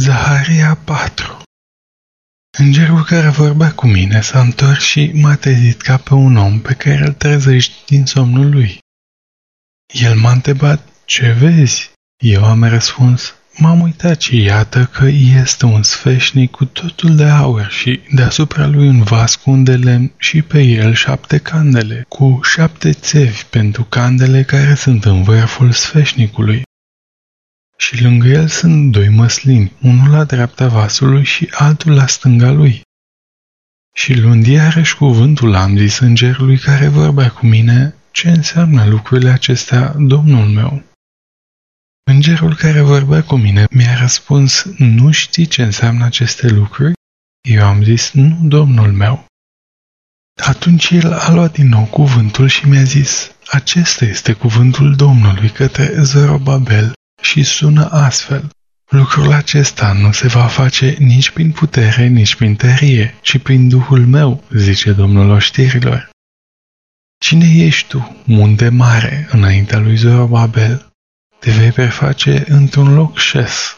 Zaharia 4. Îngerul care vorbea cu mine s-a întors și m-a trezit ca pe un om pe care îl trezești din somnul lui. El m-a întrebat, ce vezi? Eu am răspuns, m-am uitat și iată că este un sfeșnic cu totul de aur și deasupra lui un vas cu un de lemn și pe el 7 candele, cu 7 țevi pentru candele care sunt în vârful sfeșnicului. Și lângă el sunt 2 măslini, unul la dreapta vasului și altul la stânga lui. Și luând iarăși cuvântul am zis îngerului care vorbea cu mine, ce înseamnă lucrurile acestea, Domnul meu? Îngerul care vorbea cu mine mi-a răspuns, nu știi ce înseamnă aceste lucruri? Eu am zis, nu, Domnul meu. Atunci el a luat din nou cuvântul și mi-a zis, acesta este cuvântul Domnului către Zorobabel și sună astfel. Lucrul acesta nu se va face nici prin putere, nici prin tărie, ci prin Duhul meu, zice Domnul oștirilor. Cine ești tu, munte mare, înaintea lui Zorobabel? Te vei preface într-un loc șes.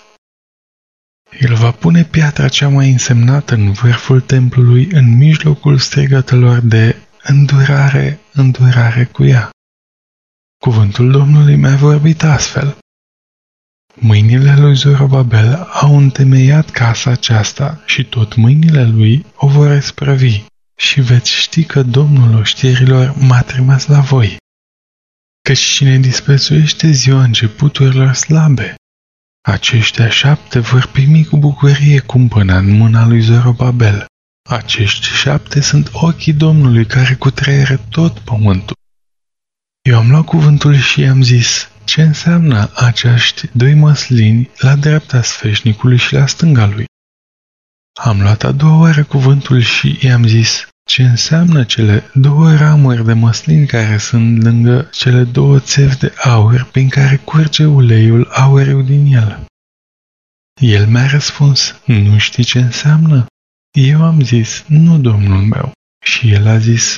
El va pune piatra cea mai însemnată în vârful templului, în mijlocul strigătelor de îndurare, îndurare cu ea. Cuvântul Domnului mi-a vorbit astfel. Mâinile lui Zorobabel au întemeiat casa aceasta și tot mâinile lui o vor răsprăvi și veți ști că Domnul oștirilor m-a trimis la voi. Căci cine disprețuiește ziua începuturilor slabe, aceștia 7 vor primi cu bucurie cumpăna în mâna lui Zorobabel. Acești 7 sunt ochii Domnului care cutreieră tot pământul. Eu am luat cuvântul și i-am zis, ce înseamnă acești 2 măslini la dreapta sfeșnicului și la stânga lui? Am luat a doua oară cuvântul și i-am zis, ce înseamnă cele 2 ramuri de măslin care sunt lângă cele 2 țevi de aur prin care curge uleiul auriu din el? El mi-a răspuns, nu știi ce înseamnă? Eu am zis, nu, Domnul meu. Și el a zis,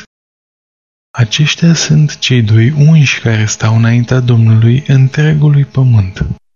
aceștia sunt cei 2 unși care stau înaintea Domnului întregului pământ.